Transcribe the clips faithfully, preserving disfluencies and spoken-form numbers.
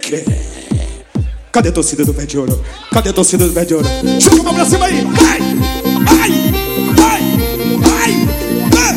Cadê a torcida do Pé de Ouro? Cadê a torcida do Pé de Ouro? Joga a mão pra cima aí! Vai! Vai! Vai! Vai! Vai!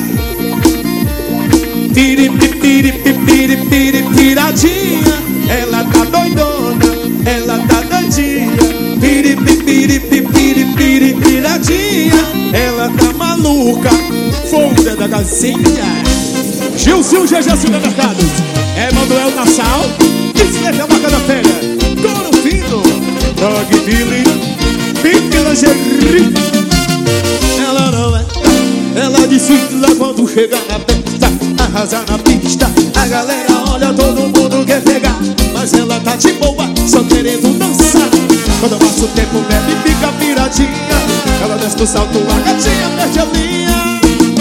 Piri, piri, piri, piri, piradinha. Ela tá doidona, ela tá doidinha. Piri, piri, piri, piri, piradinha. Ela tá maluca, folga da gazinha. Gilzinho G G Supermercados, Emanuel Nassau, Islete a Vaca da Fera, Coro Fino, Dog Billy, Pique Lingerie. Ela não é, ela desfila quando chega na pista, arrasa na pista. A galera olha, todo mundo quer pegar, mas ela tá de boa, só querendo dançar. Quando passa o tempo, bebe, fica piradinha. Ela desce do salto, a gatinha perde a linha.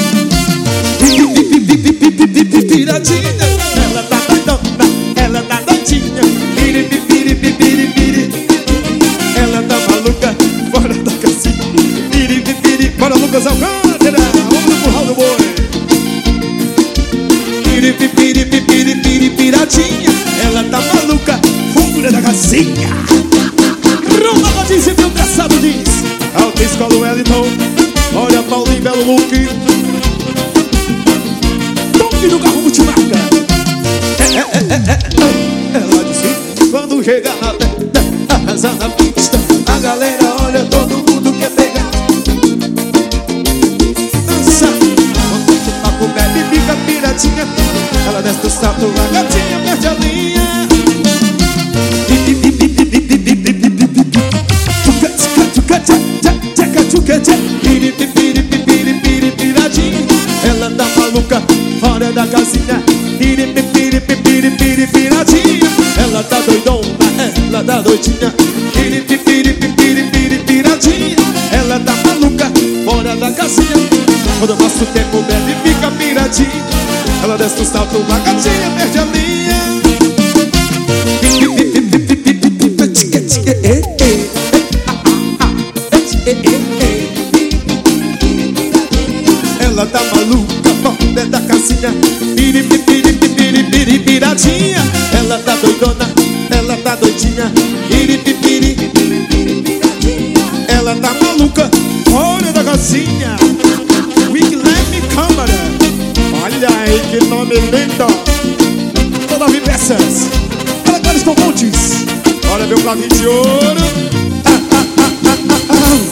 Piradinha, ela tá doidona, ela tá doidinha. Piri, piri, piri, piri. Ela tá maluca, fora da casinha. Piri, piri, bora Lucas Alcântara, vamos empurrar o boi. Piri, piri, piri, piri, piradinha. Ela tá maluca, fora da casinha. Roma diz e meu traçado diz. Alta Escola Wellington, olha Paulinho, belo look. Do carro multimarca. É, é, é, é, é. Ela disse, quando chega na pista, arrasa na pista. A galera olha, todo mundo quer pegar. Dança, quando o papo bebe, fica piradinha. Ela desce do salto, a gatinha perde a linha. Ela tá maluca, fora da casinha. Piri, piri, piri, piri, piradinha. Ela tá doidona, ela tá doidinha. Piri, piri, piri, piri, piradinha. Ela tá maluca, fora da casinha. Quando passa o tempo, bebe, fica piradinha. Ela desce do salto, a gatinha perde a linha. Ela tá maluca, fora da casinha. Piri, piri, piri, piri, piradinha. Ela tá doidona, ela tá doidinha. Piri, piri, ela tá maluca, fora da casinha. Wicklame Câmara, olha aí que nome lindo. Toda nove peças, Alegares com Montes. Olha meu clavinho de ouro.